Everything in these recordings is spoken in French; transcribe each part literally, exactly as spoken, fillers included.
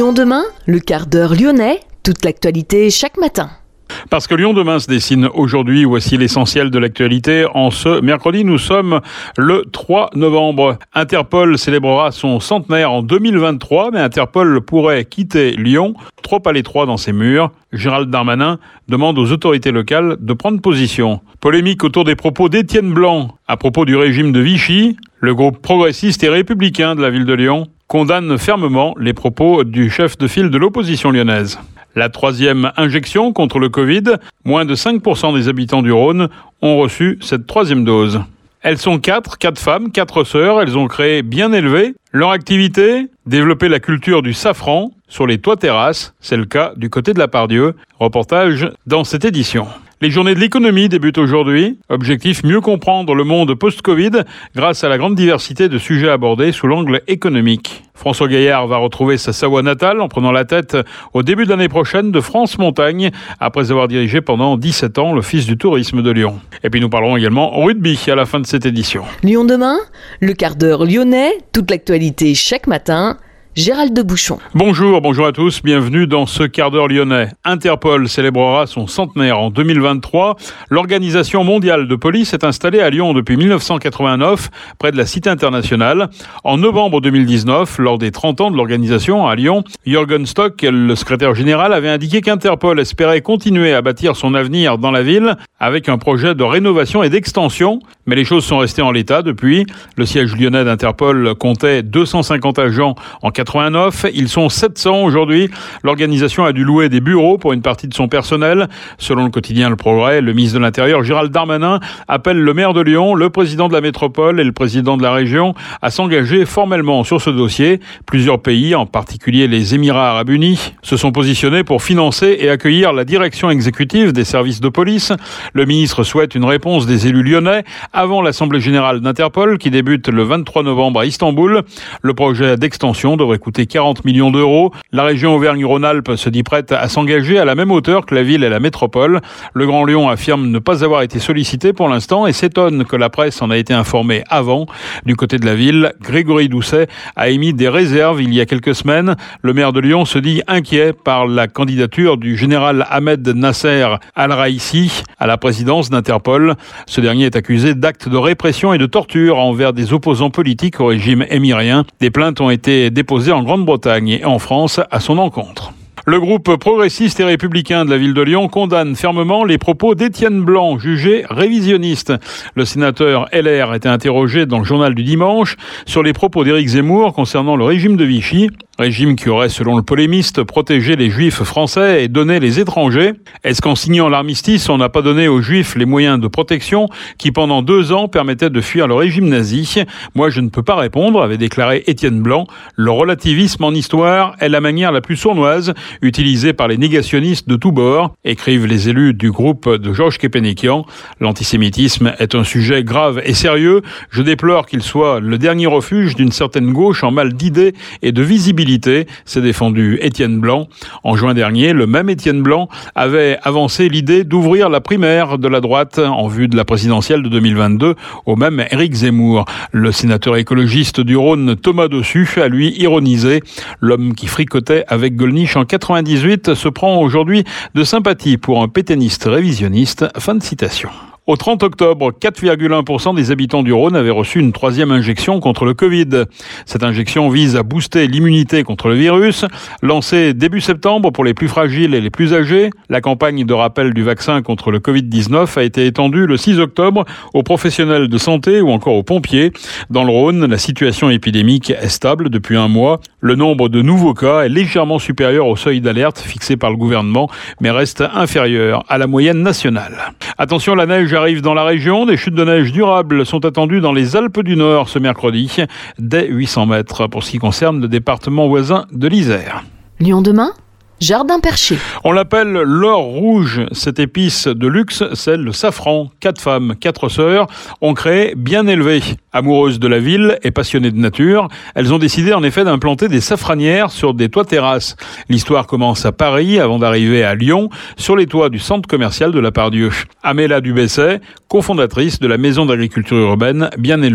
Lyon demain, le quart d'heure lyonnais, toute l'actualité chaque matin. Parce que Lyon demain se dessine aujourd'hui, voici l'essentiel de l'actualité. En ce mercredi, nous sommes le trois novembre. Interpol célébrera son centenaire en deux mille vingt-trois, mais Interpol pourrait quitter Lyon, trop à l'étroit dans ses murs. Gérald Darmanin demande aux autorités locales de prendre position. Polémique autour des propos d'Étienne Blanc à propos du régime de Vichy. Le groupe progressiste et républicain de la ville de Lyon condamne fermement les propos du chef de file de l'opposition lyonnaise. La troisième injection contre le Covid, moins de cinq pour cent des habitants du Rhône ont reçu cette troisième dose. Elles sont quatre, quatre femmes, quatre sœurs, elles ont créé Bien Élevé. Leur activité, développer la culture du safran sur les toits terrasses, c'est le cas du côté de la Pardieu. Reportage dans cette édition. Les journées de l'économie débutent aujourd'hui. Objectif, mieux comprendre le monde post-Covid grâce à la grande diversité de sujets abordés sous l'angle économique. François Gaillard va retrouver sa Savoie natale en prenant la tête au début de l'année prochaine de France Montagne, après avoir dirigé pendant dix-sept ans l'Office du tourisme de Lyon. Et puis nous parlerons également rugby à la fin de cette édition. Lyon demain, le quart d'heure lyonnais, toute l'actualité chaque matin. Gérald de Bouchon. Bonjour, bonjour à tous, bienvenue dans ce quart d'heure lyonnais. Interpol célébrera son centenaire en deux mille vingt-trois. L'Organisation mondiale de police est installée à Lyon depuis dix-neuf cent quatre-vingt-neuf, près de la Cité internationale. En novembre deux mille dix-neuf, lors des trente ans de l'organisation à Lyon, Jürgen Stock, le secrétaire général, avait indiqué qu'Interpol espérait continuer à bâtir son avenir dans la ville avec un projet de rénovation et d'extension. Mais les choses sont restées en l'état depuis. Le siège lyonnais d'Interpol comptait deux cent cinquante agents en quatre-vingt-neuf. Ils sont sept cents aujourd'hui. L'organisation a dû louer des bureaux pour une partie de son personnel. Selon le quotidien Le Progrès, le ministre de l'Intérieur, Gérald Darmanin, appelle le maire de Lyon, le président de la métropole et le président de la région à s'engager formellement sur ce dossier. Plusieurs pays, en particulier les Émirats arabes unis, se sont positionnés pour financer et accueillir la direction exécutive des services de police. Le ministre souhaite une réponse des élus lyonnais avant l'Assemblée générale d'Interpol qui débute le vingt-trois novembre à Istanbul. Le projet d'extension devrait coûter quarante millions d'euros. La région Auvergne-Rhône-Alpes se dit prête à s'engager à la même hauteur que la ville et la métropole. Le Grand Lyon affirme ne pas avoir été sollicité pour l'instant et s'étonne que la presse en a été informée avant. Du côté de la ville, Grégory Doucet a émis des réserves il y a quelques semaines. Le maire de Lyon se dit inquiet par la candidature du général Ahmed Nasser Al-Raïssi à la présidence d'Interpol. Ce dernier est accusé d'actes de répression et de torture envers des opposants politiques au régime émirien. Des plaintes ont été déposées en Grande-Bretagne et en France à son encontre. Le groupe progressiste et républicain de la ville de Lyon condamne fermement les propos d'Étienne Blanc, jugé révisionniste. Le sénateur L R était interrogé dans le journal du dimanche sur les propos d'Éric Zemmour concernant le régime de Vichy. Régime qui aurait, selon le polémiste, protégé les juifs français et donné les étrangers. Est-ce qu'en signant l'armistice, on n'a pas donné aux juifs les moyens de protection qui, pendant deux ans, permettaient de fuir le régime nazi ? Moi, je ne peux pas répondre, avait déclaré Étienne Blanc. Le relativisme en histoire est la manière la plus sournoise utilisée par les négationnistes de tous bords, écrivent les élus du groupe de Georges Kepenekian. L'antisémitisme est un sujet grave et sérieux. Je déplore qu'il soit le dernier refuge d'une certaine gauche en mal d'idées et de visibilité. S'est défendu Étienne Blanc. En juin dernier, le même Étienne Blanc avait avancé l'idée d'ouvrir la primaire de la droite en vue de la présidentielle de deux mille vingt-deux au même Éric Zemmour. Le sénateur écologiste du Rhône, Thomas Dossus, a lui ironisé. L'homme qui fricotait avec Gollnisch en quatre-vingt-dix-huit se prend aujourd'hui de sympathie pour un pétainiste révisionniste. Fin de citation. Au trente octobre, quatre virgule un pour cent des habitants du Rhône avaient reçu une troisième injection contre le Covid. Cette injection vise à booster l'immunité contre le virus. Lancée début septembre pour les plus fragiles et les plus âgés, la campagne de rappel du vaccin contre le covid dix-neuf a été étendue le six octobre aux professionnels de santé ou encore aux pompiers. Dans le Rhône, la situation épidémique est stable depuis un mois. Le nombre de nouveaux cas est légèrement supérieur au seuil d'alerte fixé par le gouvernement, mais reste inférieur à la moyenne nationale. Attention, la neige arrive dans la région. Des chutes de neige durables sont attendues dans les Alpes du Nord ce mercredi, dès huit cents mètres pour ce qui concerne le département voisin de l'Isère. Lyon demain, Jardin Perché. On l'appelle l'or rouge, cette épice de luxe, c'est le safran. Quatre femmes, quatre sœurs ont créé Bien Élevé. Amoureuses de la ville et passionnées de nature, elles ont décidé en effet d'implanter des safranières sur des toits terrasses. L'histoire commence à Paris avant d'arriver à Lyon, sur les toits du centre commercial de la Pardieu. Améla Dubesset, cofondatrice de la maison d'agriculture urbaine Bien Élevé.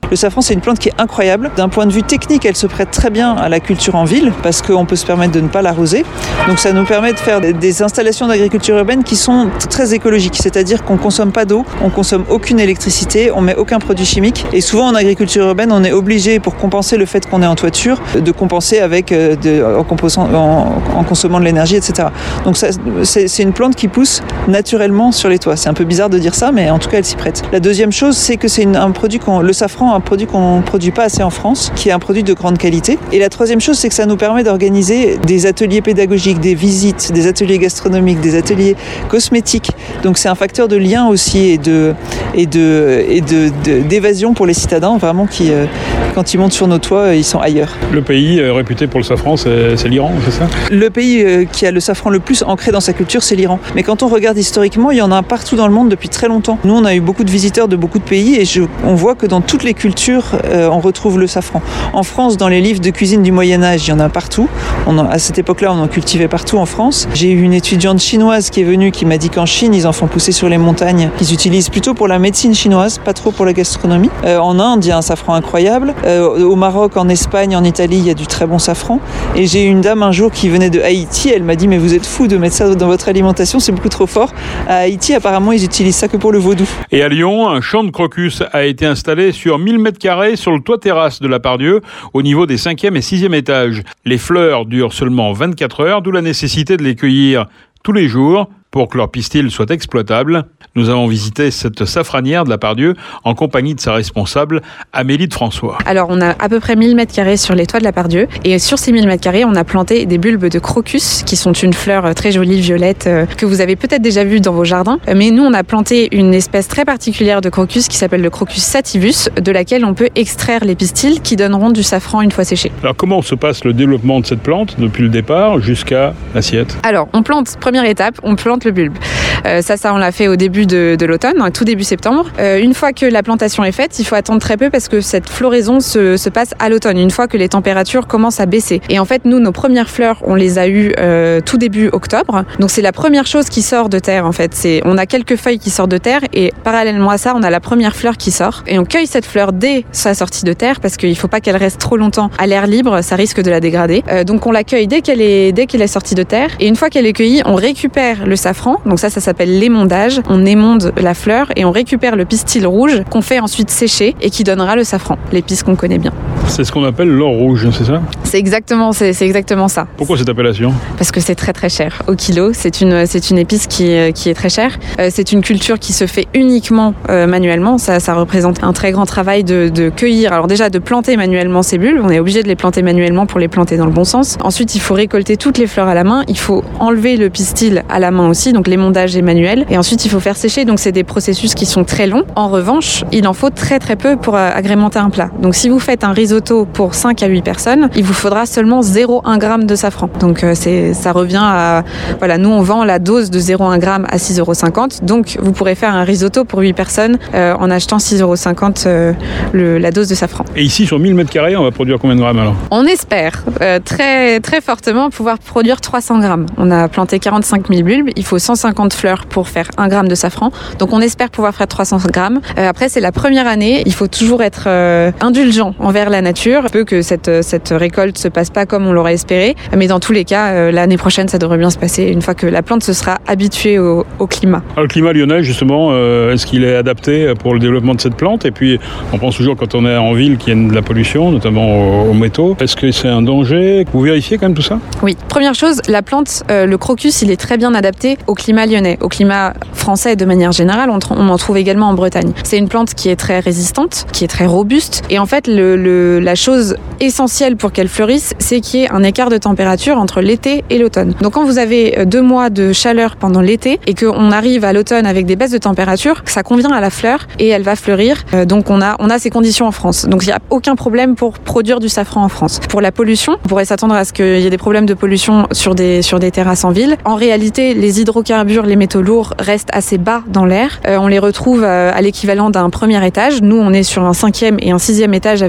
Le safran, c'est une plante qui est incroyable. D'un point de vue technique, elle se prête très bien à la culture en ville parce qu'on peut se permettre de ne pas l'arroser. Donc ça nous permet de faire des installations d'agriculture urbaine qui sont très écologiques, c'est-à-dire qu'on ne consomme pas d'eau, on ne consomme aucune électricité, on ne met aucun produit chimique. Et souvent en agriculture urbaine, on est obligé, pour compenser le fait qu'on est en toiture, de compenser avec, de, en, en, en consommant de l'énergie, et cetera. Donc ça, c'est, c'est une plante qui pousse naturellement sur les toits. C'est un peu bizarre de dire ça, mais en tout cas, elle s'y prête. La deuxième chose, c'est que c'est une, un produit qu'on, le safran, un produit qu'on ne produit pas assez en France, qui est un produit de grande qualité. Et la troisième chose, c'est que ça nous permet d'organiser des ateliers pédagogiques, des visites, des ateliers gastronomiques, des ateliers cosmétiques. Donc c'est un facteur de lien aussi et de et de et de, de d'évasion pour les citadins, vraiment qui euh, quand ils montent sur nos toits, ils sont ailleurs. Le pays euh, réputé pour le safran, c'est, c'est l'Iran, c'est ça ? Le pays euh, qui a le safran le plus ancré dans sa culture, c'est l'Iran. Mais quand on regarde historiquement, il y en a partout dans le monde depuis très longtemps. Nous, on a eu beaucoup de visiteurs de beaucoup de pays et je, on voit que dans toutes les cultures, euh, on retrouve le safran. En France, dans les livres de cuisine du Moyen-Âge, il y en a partout. On en, à cette époque-là, on en cultivait partout en France. J'ai eu une étudiante chinoise qui est venue qui m'a dit qu'en Chine, ils en font pousser sur les montagnes. Ils utilisent plutôt pour la médecine chinoise, pas trop pour la gastronomie. Euh, en Inde, il y a un safran incroyable. Euh, au Maroc, en Espagne, en Italie, il y a du très bon safran. Et j'ai eu une dame un jour qui venait de Haïti. Elle m'a dit, mais vous êtes fous de mettre ça dans votre alimentation, c'est beaucoup trop fort. À Haïti, apparemment, ils utilisent ça que pour le vaudou. Et à Lyon, un champ de crocus a été installé sur mille mètres carrés sur le toit terrasse de la Part-Dieu, au niveau des cinquième et sixième étages. Les fleurs durent seulement vingt-quatre heures, d'où la nécessité de les cueillir tous les jours pour que leur pistil soit exploitable. Nous avons visité cette safranière de la Part-Dieu en compagnie de sa responsable, Amélie de François. Alors, on a à peu près mille mètres carrés sur les toits de la Part-Dieu. Et sur ces mille mètres carrés, on a planté des bulbes de crocus, qui sont une fleur très jolie, violette, euh, que vous avez peut-être déjà vue dans vos jardins. Mais nous, on a planté une espèce très particulière de crocus qui s'appelle le crocus sativus, de laquelle on peut extraire les pistils qui donneront du safran une fois séchés. Alors, comment se passe le développement de cette plante depuis le départ jusqu'à l'assiette ? Alors, on plante, première étape, on plante le bulbe. Euh, ça, ça, on l'a fait au début de, de l'automne, tout début septembre. Euh, une fois que la plantation est faite, il faut attendre très peu parce que cette floraison se, se passe à l'automne, une fois que les températures commencent à baisser. Et en fait, nous, nos premières fleurs, on les a eues euh, tout début octobre. Donc, c'est la première chose qui sort de terre, en fait. C'est, on a quelques feuilles qui sortent de terre et parallèlement à ça, on a la première fleur qui sort. Et on cueille cette fleur dès sa sortie de terre parce qu'il ne faut pas qu'elle reste trop longtemps à l'air libre, ça risque de la dégrader. Euh, donc, on la cueille dès qu'elle est, dès qu'elle est sortie de terre. Et une fois qu'elle est cueillie, on récupère le safran. Donc ça, ça s'appelle l'émondage. On émonde la fleur et on récupère le pistil rouge qu'on fait ensuite sécher et qui donnera le safran, l'épice qu'on connaît bien. C'est ce qu'on appelle l'or rouge, c'est ça ? C'est exactement, c'est, c'est exactement ça. Pourquoi cette appellation ? Parce que c'est très très cher au kilo. C'est une, c'est une épice qui, qui est très chère. Euh, c'est une culture qui se fait uniquement euh, manuellement. Ça, ça représente un très grand travail de, de cueillir. Alors déjà de planter manuellement ces bulbes. On est obligé de les planter manuellement pour les planter dans le bon sens. Ensuite, il faut récolter toutes les fleurs à la main. Il faut enlever le pistil à la main aussi. Donc l'émondage est manuel. Et ensuite, il faut faire sécher. Donc c'est des processus qui sont très longs. En revanche, il en faut très très peu pour euh, agrémenter un plat. Donc si vous faites un risotto pour cinq à huit personnes, il vous faudra seulement zéro virgule un gramme de safran. Donc euh, c'est, ça revient à... Voilà, nous on vend la dose de zéro virgule un gramme à six euros cinquante. Donc vous pourrez faire un risotto pour huit personnes euh, en achetant six euros cinquante euh, le, la dose de safran. Et ici, sur mille mètres carrés, on va produire combien de grammes alors ? On espère euh, très, très fortement pouvoir produire trois cents grammes. On a planté quarante-cinq mille bulbes. Il faut cent cinquante fleurs pour faire un gramme de safran. Donc on espère pouvoir faire trois cents grammes. Euh, après, c'est la première année. Il faut toujours être euh, indulgent envers la nature. Il peut que cette, cette récolte se passe pas comme on l'aurait espéré. Mais dans tous les cas, euh, l'année prochaine, ça devrait bien se passer une fois que la plante se sera habituée au, au climat. Alors, le climat lyonnais, justement, euh, est-ce qu'il est adapté pour le développement de cette plante ? Et puis, on pense toujours quand on est en ville qu'il y a de la pollution, notamment aux, aux métaux. Est-ce que c'est un danger ? Vous vérifiez quand même tout ça ? Oui. Première chose, la plante, euh, le crocus, il est très bien adapté au climat lyonnais, au climat français de manière générale. On, on en trouve également en Bretagne. C'est une plante qui est très résistante, qui est très robuste. Et en fait, le, le, la chose essentielle pour qu'elle fleurisse, c'est qu'il y ait un écart de température entre l'été et l'automne. Donc quand vous avez deux mois de chaleur pendant l'été et qu'on arrive à l'automne avec des baisses de température, ça convient à la fleur et elle va fleurir. Euh, donc on a, on a ces conditions en France. Donc il n'y a aucun problème pour produire du safran en France. Pour la pollution, on pourrait s'attendre à ce qu'il y ait des problèmes de pollution sur des, sur des terrasses en ville. En réalité, les hydrocarbures, les métaux lourds restent assez bas dans l'air. Euh, on les retrouve euh, à l'équivalent d'un premier étage. Nous, on est sur un cinquième et un sixième étage avec nos deux terrasses.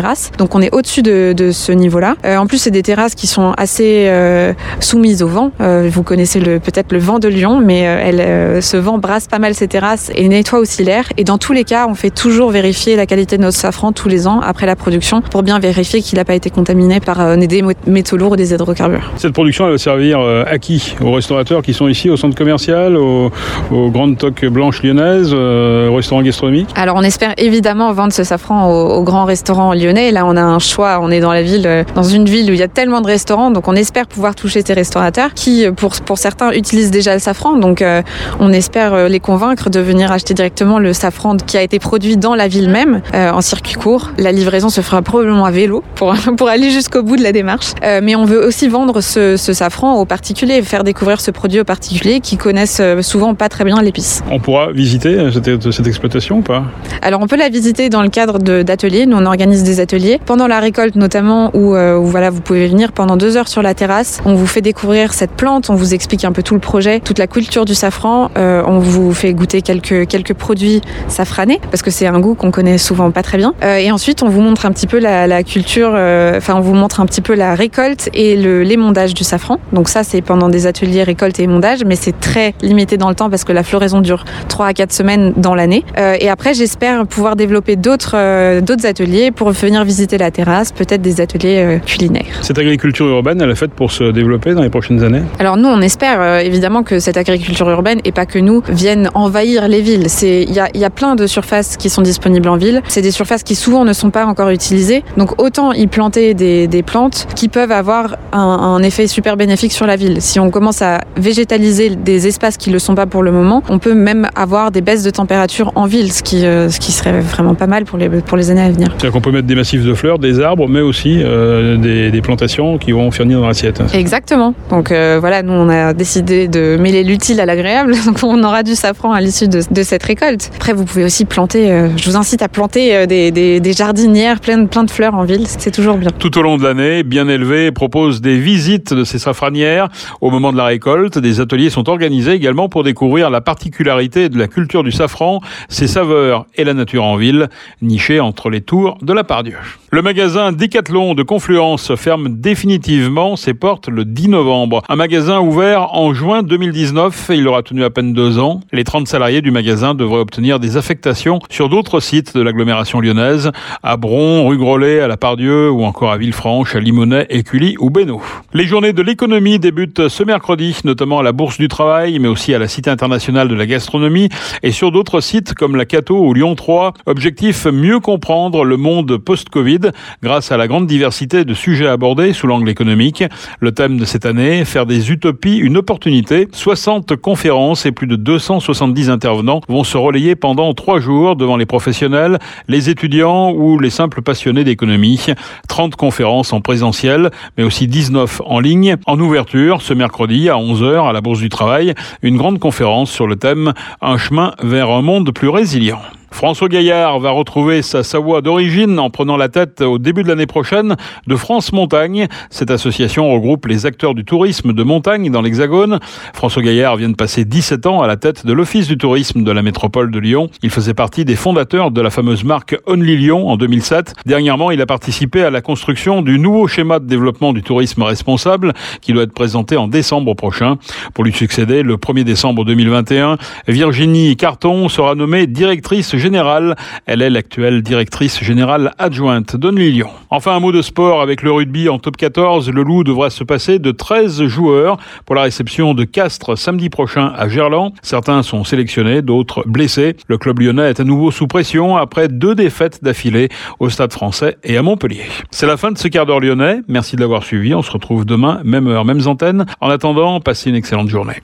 terrasse. Donc on est au-dessus de, de ce niveau-là. Euh, en plus, c'est des terrasses qui sont assez euh, soumises au vent. Euh, vous connaissez le, peut-être le vent de Lyon, mais euh, elle, euh, ce vent brasse pas mal ces terrasses et nettoie aussi l'air. Et dans tous les cas, on fait toujours vérifier la qualité de notre safran tous les ans après la production pour bien vérifier qu'il n'a pas été contaminé par euh, des métaux lourds ou des hydrocarbures. Cette production, elle va servir euh, à qui? Aux restaurateurs qui sont ici au centre commercial, aux, aux grandes toques blanches lyonnaises, euh, aux restaurants gastronomiques? Alors on espère évidemment vendre ce safran aux, aux grands restaurants lyonnais. Là, on a un choix. On est dans la ville, euh, dans une ville où il y a tellement de restaurants, donc on espère pouvoir toucher ces restaurateurs qui, pour, pour certains, utilisent déjà le safran. Donc euh, on espère euh, les convaincre de venir acheter directement le safran qui a été produit dans la ville même, euh, en circuit court. La livraison se fera probablement à vélo pour, pour aller jusqu'au bout de la démarche. Euh, mais on veut aussi vendre ce, ce safran aux particuliers, faire découvrir ce produit aux particuliers qui connaissent souvent pas très bien l'épice. On pourra visiter cette, cette exploitation ou pas? Alors on peut la visiter dans le cadre de, d'ateliers. Nous on organise des ateliers pendant la récolte notamment où, euh, où voilà, vous pouvez venir pendant deux heures sur la terrasse. On vous fait découvrir cette plante, on vous explique un peu tout le projet, toute la culture du safran. Euh, on vous fait goûter quelques quelques produits safranés parce que c'est un goût qu'on connaît souvent pas très bien. Euh, et ensuite on vous montre un petit peu la, la culture. Enfin euh, on vous montre un petit peu la récolte et le, l'émondage du safran. Donc ça c'est pendant des ateliers récolte et émondage, mais c'est très limité dans le temps parce que la floraison dure trois à quatre semaines dans l'année. Euh, et après j'espère pouvoir développer d'autres euh, d'autres ateliers pour venir visiter la terrasse, peut-être des ateliers euh, culinaires. Cette agriculture urbaine, elle est faite pour se développer dans les prochaines années? Alors nous on espère euh, évidemment que cette agriculture urbaine et pas que nous vienne envahir les villes. C'est il y a il y a plein de surfaces qui sont disponibles en ville. C'est des surfaces qui souvent ne sont pas encore utilisées. Donc autant y planter des des plantes qui peuvent avoir un, un effet super bénéfique sur la ville. Si on commence à végétaliser des espaces qui ne le sont pas pour le moment, on peut même avoir des baisses de température en ville, ce qui, euh, ce qui serait vraiment pas mal pour les, pour les années à venir. C'est-à-dire qu'on peut mettre des massifs de fleurs, des arbres, mais aussi euh, des, des plantations qui vont finir dans l'assiette. Exactement. Donc euh, voilà, nous on a décidé de mêler l'utile à l'agréable, donc on aura du safran à l'issue de, de cette récolte. Après vous pouvez aussi planter, euh, je vous incite à planter euh, des, des, des jardinières pleines plein de fleurs en ville, c'est toujours bien. Tout au long de l'année, Bien Élevé propose des visites de ces safranières au moment de la récolte. Des ateliers sont organisés également pour découvrir la particularité de la culture du safran, ses saveurs et la nature en ville, nichée entre les tours de la Part-Dieu. Le magasin Decathlon de Confluence ferme définitivement ses portes le dix novembre. Un magasin ouvert en juin deux mille dix-neuf, il aura tenu à peine deux ans. Les trente salariés du magasin devraient obtenir des affectations sur d'autres sites de l'agglomération lyonnaise, à Bron, rue Grolet, à la Part-Dieu ou encore à Villefranche, à Limonest, Écully ou Bénaud. Les journées de l'économie débutent ce mercredi, notamment à la Bourse du Travail, mais aussi à la Cité internationale de la gastronomie et sur d'autres sites comme la Cato ou Lyon trois. Objectif, mieux comprendre le monde post-Covid grâce à la grande diversité de sujets abordés sous l'angle économique. Le thème de cette année, faire des utopies une opportunité. soixante conférences et plus de deux cent soixante-dix intervenants vont se relayer pendant trois jours devant les professionnels, les étudiants ou les simples passionnés d'économie. trente conférences en présentiel, mais aussi dix-neuf en ligne. En ouverture, ce mercredi à onze heures à la Bourse du Travail, une grande conférence sur le thème « Un chemin vers un monde plus résilient ». François Gaillard va retrouver sa Savoie d'origine en prenant la tête au début de l'année prochaine de France Montagne. Cette association regroupe les acteurs du tourisme de montagne dans l'Hexagone. François Gaillard vient de passer dix-sept ans à la tête de l'Office du tourisme de la métropole de Lyon. Il faisait partie des fondateurs de la fameuse marque Only Lyon en deux mille sept. Dernièrement, il a participé à la construction du nouveau schéma de développement du tourisme responsable qui doit être présenté en décembre prochain. Pour lui succéder, le premier décembre deux mille vingt et un, Virginie Carton sera nommée directrice générale. Elle est l'actuelle directrice générale adjointe d'Only Lyon. Enfin, un mot de sport avec le rugby en top quatorze. Le Loup devra se passer de treize joueurs pour la réception de Castres samedi prochain à Gerland. Certains sont sélectionnés, d'autres blessés. Le club lyonnais est à nouveau sous pression après deux défaites d'affilée au Stade Français et à Montpellier. C'est la fin de ce quart d'heure lyonnais. Merci de l'avoir suivi. On se retrouve demain, même heure, mêmes antennes. En attendant, passez une excellente journée.